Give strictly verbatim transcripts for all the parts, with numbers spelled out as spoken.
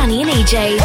Brownie and E J.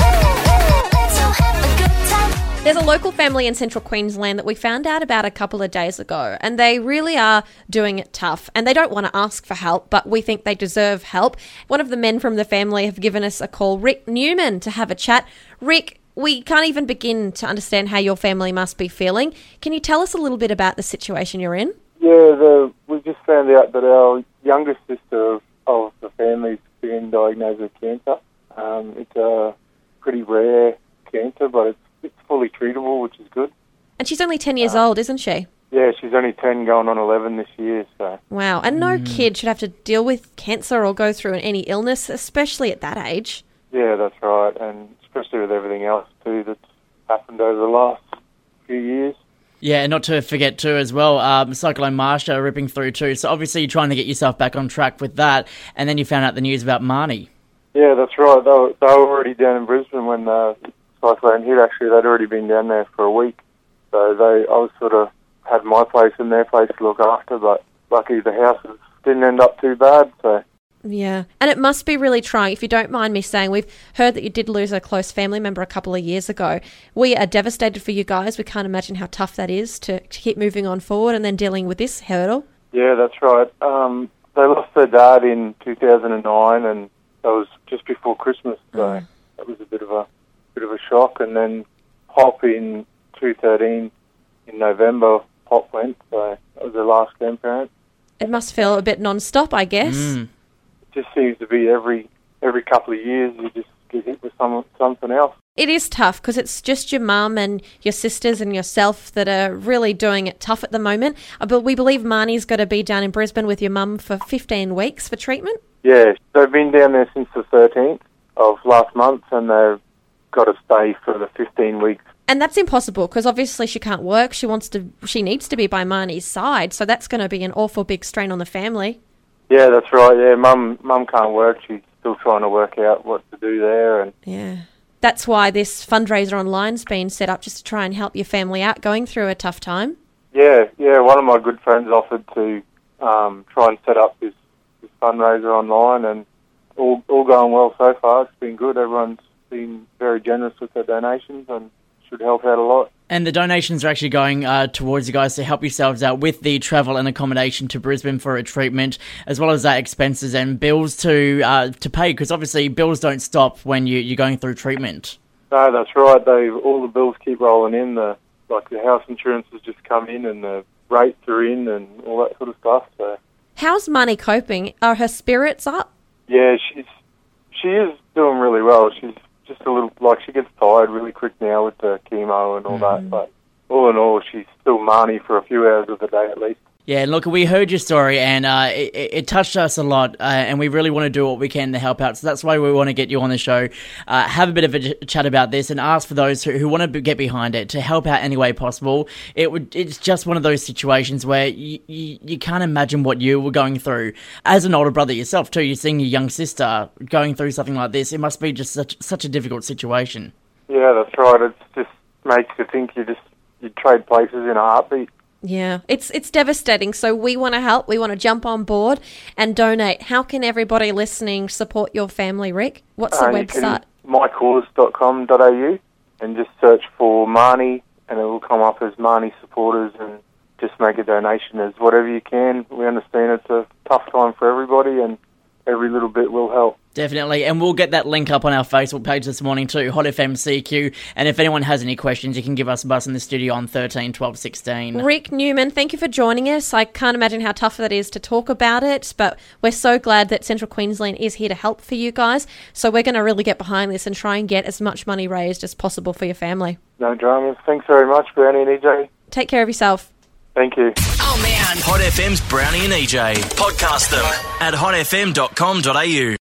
There's a local family in central Queensland that we found out about a couple of days ago, and they really are doing it tough, and they don't want to ask for help, but we think they deserve help. One of the men from the family have given us a call, Rick Newman, to have a chat. Rick, we can't even begin to understand how your family must be feeling. Can you tell us a little bit about the situation you're in? Yeah, the, we just found out that our youngest sister of, of the family's been diagnosed with cancer. Um, it's a pretty rare cancer, but it's it's fully treatable, which is good. And she's only ten years uh, old, isn't she? Yeah, she's only ten, going on eleven this year. So wow, and no mm. kid should have to deal with cancer or go through any illness, especially at that age. Yeah, that's right, and especially with everything else too that's happened over the last few years. Yeah, and not to forget too as well, um, Cyclone Marsha ripping through too. So obviously you're trying to get yourself back on track with that, and then you found out the news about Marnie. Yeah, that's right. They were, they were already down in Brisbane when the cyclone hit. Actually, they'd already been down there for a week. So they, I was sort of had my place and their place to look after, but luckily the houses didn't end up too bad. So yeah, and it must be really trying. If you don't mind me saying, we've heard that you did lose a close family member a couple of years ago. We are devastated for you guys. We can't imagine how tough that is to, to keep moving on forward and then dealing with this hurdle. Yeah, that's right. Um, they lost their dad in two thousand nine, and that was just before Christmas. So mm. that was a bit of a bit of a shock. And then Pop in two thousand thirteen in November, Pop went. So that was their last grandparent. It must feel a bit non-stop, I guess. Mm. Just seems to be every every couple of years you just get hit with some, something else. It is tough because it's just your mum and your sisters and yourself that are really doing it tough at the moment. But we believe Marnie's got to be down in Brisbane with your mum for fifteen weeks for treatment. Yeah, they've been down there since the thirteenth of last month, and they've got to stay for the fifteen weeks. And that's impossible because obviously she can't work. She wants to. She needs to be by Marnie's side, so that's going to be an awful big strain on the family. Yeah, that's right. Yeah, mum, mum can't work. She's still trying to work out what to do there. And yeah, that's why this fundraiser online's been set up, just to try and help your family out going through a tough time. Yeah, yeah. One of my good friends offered to um, try and set up this, this fundraiser online, and all all going well so far. It's been good. Everyone's been very generous with their donations and should help out a lot. And the donations are actually going uh, towards you guys to help yourselves out with the travel and accommodation to Brisbane for a treatment, as well as that expenses and bills to uh, to pay, because obviously bills don't stop when you, you're going through treatment. No, that's right. They all the bills keep rolling in. The like the house insurance has just come in, and the rates are in, and all that sort of stuff. So how's Marnie coping? Are her spirits up? Yeah, she's she is doing really well. She's just a little, like, she gets tired really quick now with the chemo and all mm. that, but all in all, she's still Marnie for a few hours of the day at least. Yeah, look, we heard your story, and uh, it, it touched us a lot, uh, and we really want to do what we can to help out. So that's why we want to get you on the show, uh, have a bit of a chat about this, and ask for those who, who want to get behind it to help out any way possible. It would, it's just one of those situations where you, you, you can't imagine what you were going through. As an older brother yourself, too, you're seeing your young sister going through something like this. It must be just such, such a difficult situation. Yeah, that's right. It just makes you think you just you trade places in a heartbeat. Yeah, it's it's devastating. So we want to help. We want to jump on board and donate. How can everybody listening support your family, Rick? What's the uh, website? my cause dot com dot a u and just search for Marnie, and it will come up as Marnie supporters, and just make a donation as whatever you can. We understand it's a tough time for everybody, and every little bit will help. Definitely, and we'll get that link up on our Facebook page this morning too, Hot F M C Q, and if anyone has any questions, you can give us a buzz in the studio on thirteen twelve sixteen. Rick Newman, thank you for joining us. I can't imagine how tough that is to talk about it, but we're so glad that Central Queensland is here to help for you guys, so we're going to really get behind this and try and get as much money raised as possible for your family. No dramas. Thanks very much, Brownie and E J. Take care of yourself. Thank you. Oh man. Hot F M's Brownie and E J. Podcast them at hot f m dot com dot a u.